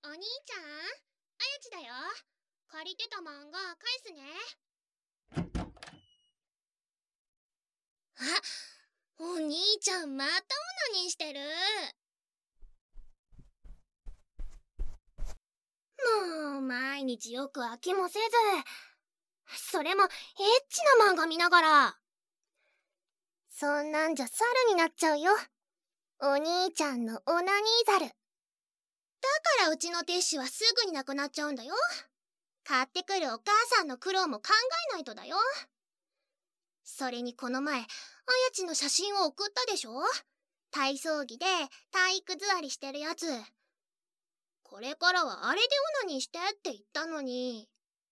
お兄ちゃん、あやちだよ。借りてた漫画返すね。あ、お兄ちゃんまたオナニーしてる。もう毎日よく飽きもせず、それもエッチな漫画見ながら。そんなんじゃ猿になっちゃうよ、お兄ちゃんのオナニーザル。だからうちのティッシュはすぐになくなっちゃうんだよ。買ってくるお母さんの苦労も考えないとだよ。それにこの前あやちの写真を送ったでしょ。体操着で体育座りしてるやつ。これからはあれでオナニーしてって言ったのに。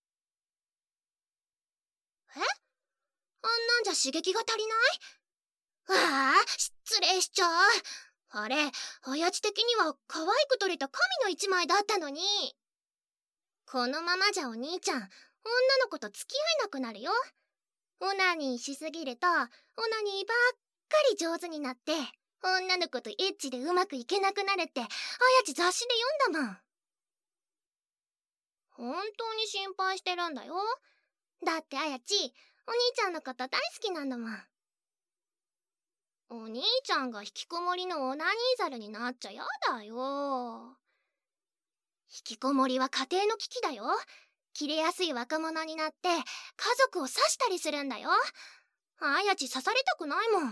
あんなんじゃ刺激が足りない。ああ、失礼しちゃう。あれ、あやち的には可愛く撮れた神の一枚だったのに。このままじゃお兄ちゃん、女の子と付き合えなくなるよ。オナニーしすぎると、オナニーばっかり上手になって、女の子とエッチでうまくいけなくなるって、あやち雑誌で読んだもん。本当に心配してるんだよ。だってあやち、お兄ちゃんのこと大好きなんだもん。お兄ちゃんが引きこもりのオナニーザルになっちゃやだよ。引きこもりは家庭の危機だよ。キレやすい若者になって家族を刺したりするんだよ。あやち刺されたくないもん。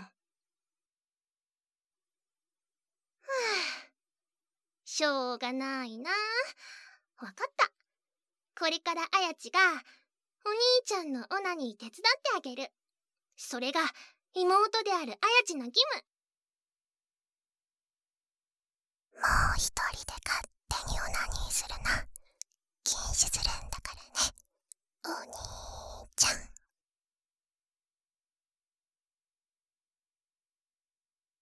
しょうがないな。わかった。これからあやちがお兄ちゃんのオナニー手伝ってあげる。それが妹であるあやちの義務。もう一人で勝手にオナニーするな。禁止するんだからね、お兄ちゃん。